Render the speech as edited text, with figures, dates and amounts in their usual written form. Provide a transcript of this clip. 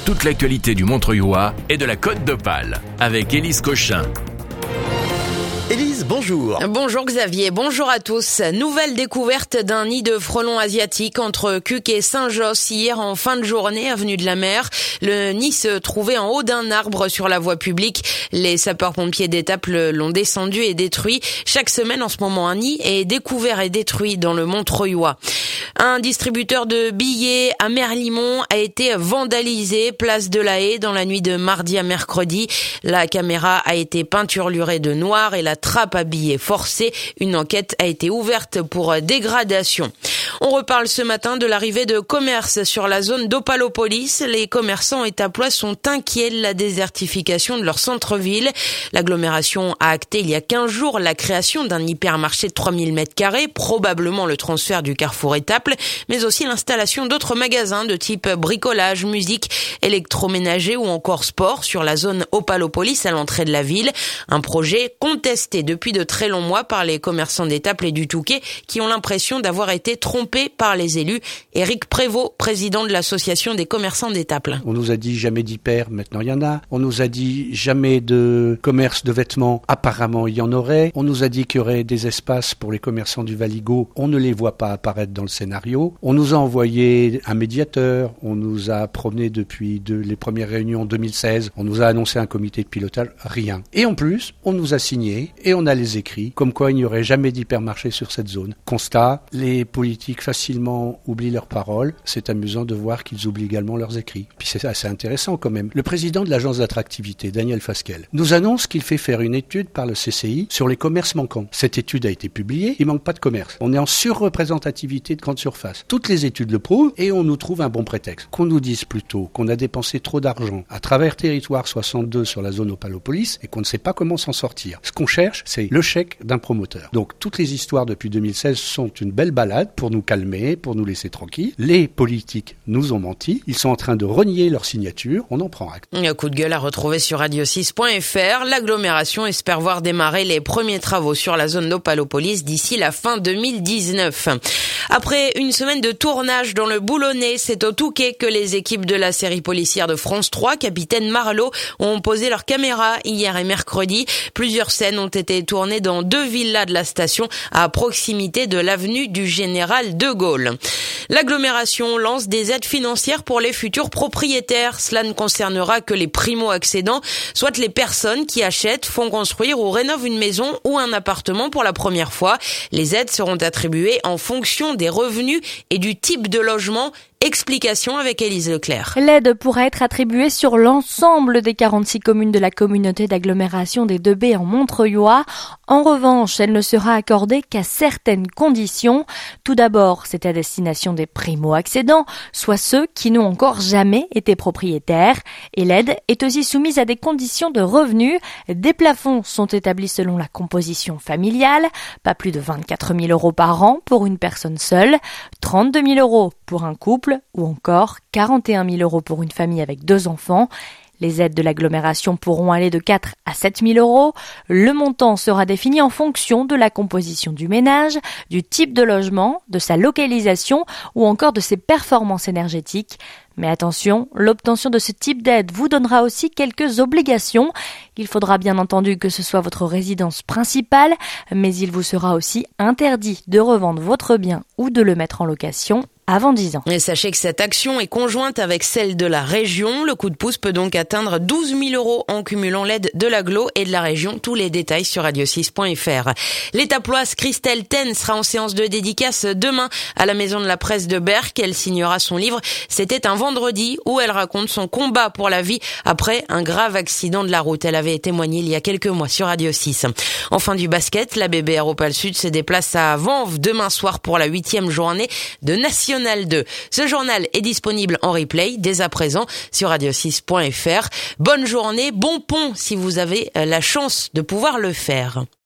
toute l'actualité du Montreuilois et de la Côte d'Opale avec Élise Cochin. Élise, bonjour. Bonjour Xavier, bonjour à tous. Nouvelle découverte d'un nid de frelons asiatiques entre Cuques et Saint-Josse hier en fin de journée, avenue de la Mer. Le nid se trouvait en haut d'un arbre sur la voie publique. Les sapeurs-pompiers d'Étaples l'ont descendu et détruit. Chaque semaine en ce moment, un nid est découvert et détruit dans le Montreuilois. Un distributeur de billets à Merlimont a été vandalisé, place de la Haye, dans la nuit de mardi à mercredi. La caméra a été peinturlurée de noir et la trappe à billets forcée. Une enquête a été ouverte pour dégradation. On reparle ce matin de l'arrivée de commerces sur la zone d'Opalopolis. Les commerçants étaplois sont inquiets de la désertification de leur centre-ville. L'agglomération a acté il y a 15 jours la création d'un hypermarché de 3000 m², probablement le transfert du Carrefour Étaples, mais aussi l'installation d'autres magasins de type bricolage, musique, électroménager ou encore sport sur la zone Opalopolis à l'entrée de la ville. Un projet contesté depuis de très longs mois par les commerçants d'Étaples et du Touquet qui ont l'impression d'avoir été trompés par les élus. Éric Prévost, président de l'association des commerçants d'Étaples. On nous a dit jamais d'hyper, maintenant il y en a. On nous a dit jamais de commerce de vêtements, apparemment il y en aurait. On nous a dit qu'il y aurait des espaces pour les commerçants du Valigo. On ne les voit pas apparaître dans le scénario. On nous a envoyé un médiateur. On nous a promené depuis les premières réunions en 2016. On nous a annoncé un comité de pilotage. Rien. Et en plus, on nous a signé et on a les écrits comme quoi il n'y aurait jamais d'hypermarché sur cette zone. Constat, les politiques facilement oublient leurs paroles. C'est amusant de voir qu'ils oublient également leurs écrits. Puis c'est assez intéressant quand même. Le président de l'agence d'attractivité, Daniel Fasquelle, nous annonce qu'il fait faire une étude par le CCI sur les commerces manquants. Cette étude a été publiée, il manque pas de commerce. On est en surreprésentativité de grande surface. Toutes les études le prouvent et on nous trouve un bon prétexte. Qu'on nous dise plutôt qu'on a dépensé trop d'argent à travers territoire 62 sur la zone Opalopolis et qu'on ne sait pas comment s'en sortir. Ce qu'on cherche, c'est le chèque d'un promoteur. Donc toutes les histoires depuis 2016 sont une belle balade pour nous calmer, pour nous laisser tranquilles. Les politiques nous ont menti. Ils sont en train de renier leur signature. On en prend acte. Un coup de gueule à retrouver sur radio6.fr. L'agglomération espère voir démarrer les premiers travaux sur la zone d'Opalopolis d'ici la fin 2019. Après une semaine de tournage dans le Boulonnais, c'est au Touquet que les équipes de la série policière de France 3, Capitaine Marlowe, ont posé leurs caméras hier et mercredi. Plusieurs scènes ont été tournées dans 2 villas de la station à proximité de l'avenue du Général de Gaulle. L'agglomération lance des aides financières pour les futurs propriétaires. Cela ne concernera que les primo-accédants, soit les personnes qui achètent, font construire ou rénovent une maison ou un appartement pour la première fois. Les aides seront attribuées en fonction des revenus et du type de logement. Explication avec Élise Leclerc. L'aide pourra être attribuée sur l'ensemble des 46 communes de la communauté d'agglomération des 2B en Montreuilois. En revanche, elle ne sera accordée qu'à certaines conditions. Tout d'abord, c'est à destination des primo-accédants, soit ceux qui n'ont encore jamais été propriétaires. Et l'aide est aussi soumise à des conditions de revenus. Des plafonds sont établis selon la composition familiale. Pas plus de 24 000 € par an pour une personne seule, 32 000 € pour un couple, ou encore 41 000 € pour une famille avec 2 enfants. Les aides de l'agglomération pourront aller de 4 à 7 000 €. Le montant sera défini en fonction de la composition du ménage, du type de logement, de sa localisation ou encore de ses performances énergétiques. Mais attention, l'obtention de ce type d'aide vous donnera aussi quelques obligations. Il faudra bien entendu que ce soit votre résidence principale, mais il vous sera aussi interdit de revendre votre bien ou de le mettre en location avant 10 ans. Et sachez que cette action est conjointe avec celle de la région. Le coup de pouce peut donc atteindre 12 000 € en cumulant l'aide de l'agglo et de la région. Tous les détails sur radio6.fr. L'étaploise Christelle Ten sera en séance de dédicace demain à la Maison de la Presse de Berck. Elle signera son livre « C'était un vendredi » où elle raconte son combat pour la vie après un grave accident de la route. Elle avait témoigné il y a quelques mois sur Radio 6. Enfin du basket, la BBR Opale Sud se déplace à Vanves demain soir pour la 8e journée de National 2. Ce journal est disponible en replay dès à présent sur radio6.fr. Bonne journée, bon pont si vous avez la chance de pouvoir le faire.